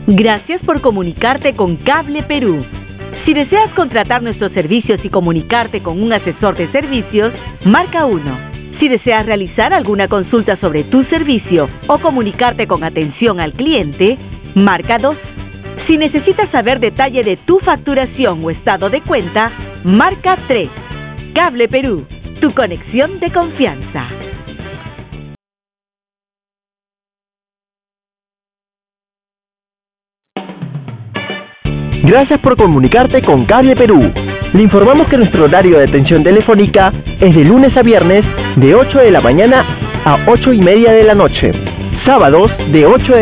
Gracias por comunicarte con Cable Perú. Si deseas contratar nuestros servicios y comunicarte con un asesor de servicios, marca 1. Si deseas realizar alguna consulta sobre tu servicio o comunicarte con atención al cliente, marca 2. Si necesitas saber detalle de tu facturación o estado de cuenta, marca 3. Cable Perú, tu conexión de confianza. Gracias por comunicarte con Cable Perú. Le informamos que nuestro horario de atención telefónica es de lunes a viernes de 8 de la mañana a 8:30 de la noche. Sábados de 8 de